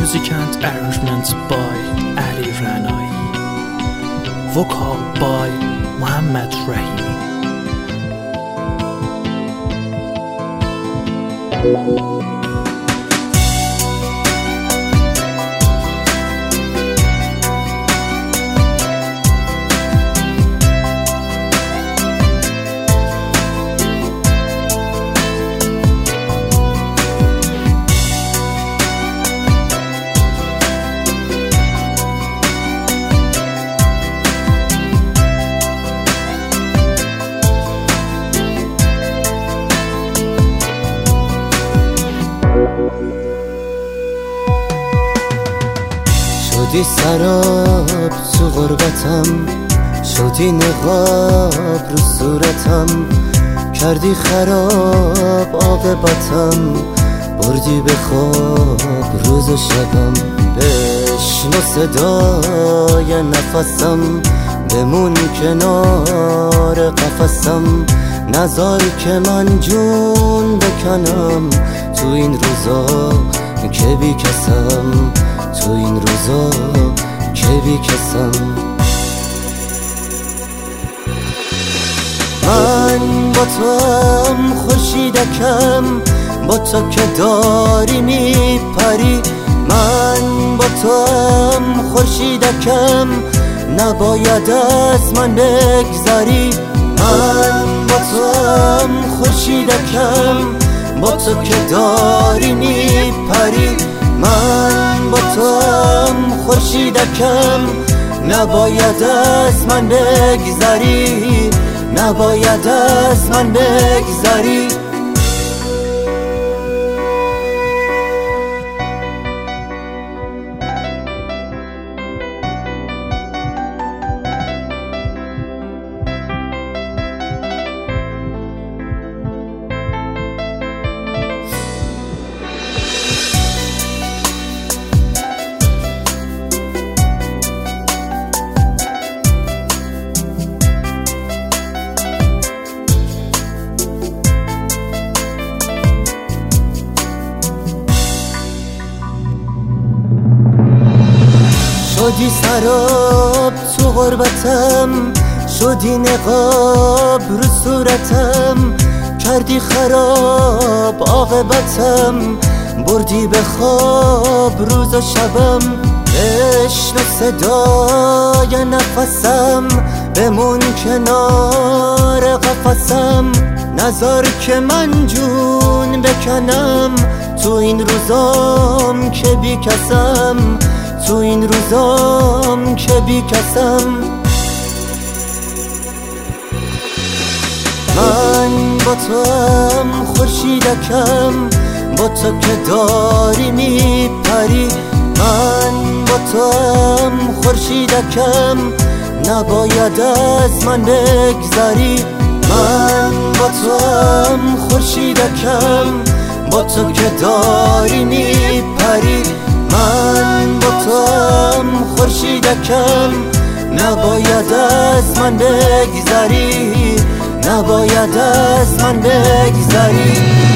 Music and arrangements by Ali Ranai. Vocal by Muhammad Rahimi. شدی سراب تو غربتم، شدی نقاب رو صورتم، کردی خراب عاقبتم، بردی به خواب روز و شبم. بشنو صدای نفسم، بمون کنار قفسم، نذار که من جون بکنم تو این روزا که بی کسم، تو این روزا که بی کسم. من با توام خورشیدکم، با تو که داری میپری. من با توام خورشیدکم، نباید از من بگذری. من با توام خورشیدکم، با تو که داری میپری. من با توام خورشیدکم، نباید از من بگذری، نباید از من بگذری. شدی سراب تو غربتم، شدی نقاب رو صورتم، کردی خراب عاقبتم، بردی به خواب روز و شبم. بشنو صدای نفسم، بمون کنار قفسم، نذار که من جون بکنم تو این روزام که بی کسم، تو این روزام که بی کسم. من با توام خورشیدکم، با تو که داری میپری. من با توام خورشیدکم، نباید از من بگذری. من با توام خورشیدکم، با تو که داری میپری. من با توام خورشیدکم، نباید از من بگذری، نباید از من بگذری.